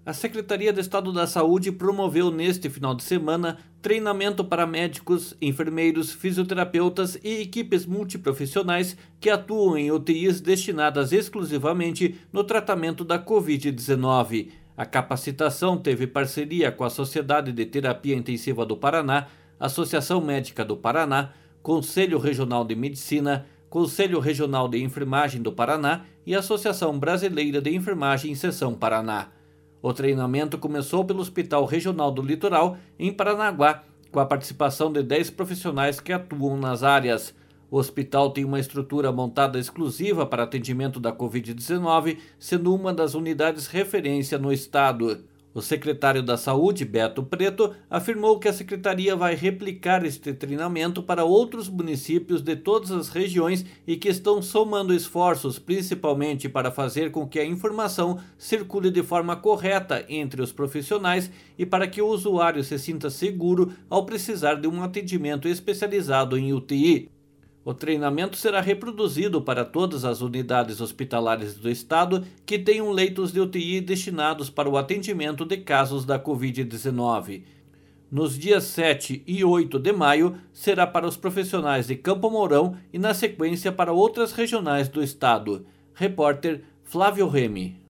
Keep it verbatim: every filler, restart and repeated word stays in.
A Secretaria de Estado da Saúde promoveu neste final de semana treinamento para médicos, enfermeiros, fisioterapeutas e equipes multiprofissionais que atuam em U T Is destinadas exclusivamente no tratamento da covid dezenove. A capacitação teve parceria com a Sociedade de Terapia Intensiva do Paraná, Associação Médica do Paraná, Conselho Regional de Medicina, Conselho Regional de Enfermagem do Paraná e Associação Brasileira de Enfermagem Seção Paraná. O treinamento começou pelo Hospital Regional do Litoral, em Paranaguá, com a participação de dez profissionais que atuam nas áreas. O hospital tem uma estrutura montada exclusiva para atendimento da covid dezenove, sendo uma das unidades referência no estado. O secretário da Saúde, Beto Preto, afirmou que a secretaria vai replicar este treinamento para outros municípios de todas as regiões e que estão somando esforços principalmente para fazer com que a informação circule de forma correta entre os profissionais e para que o usuário se sinta seguro ao precisar de um atendimento especializado em U T I. O treinamento será reproduzido para todas as unidades hospitalares do estado que tenham leitos de U T I destinados para o atendimento de casos da covid dezenove. Nos dias sete e oito de maio, será para os profissionais de Campo Mourão e, na sequência, para outras regionais do estado. Repórter Flávio Remy.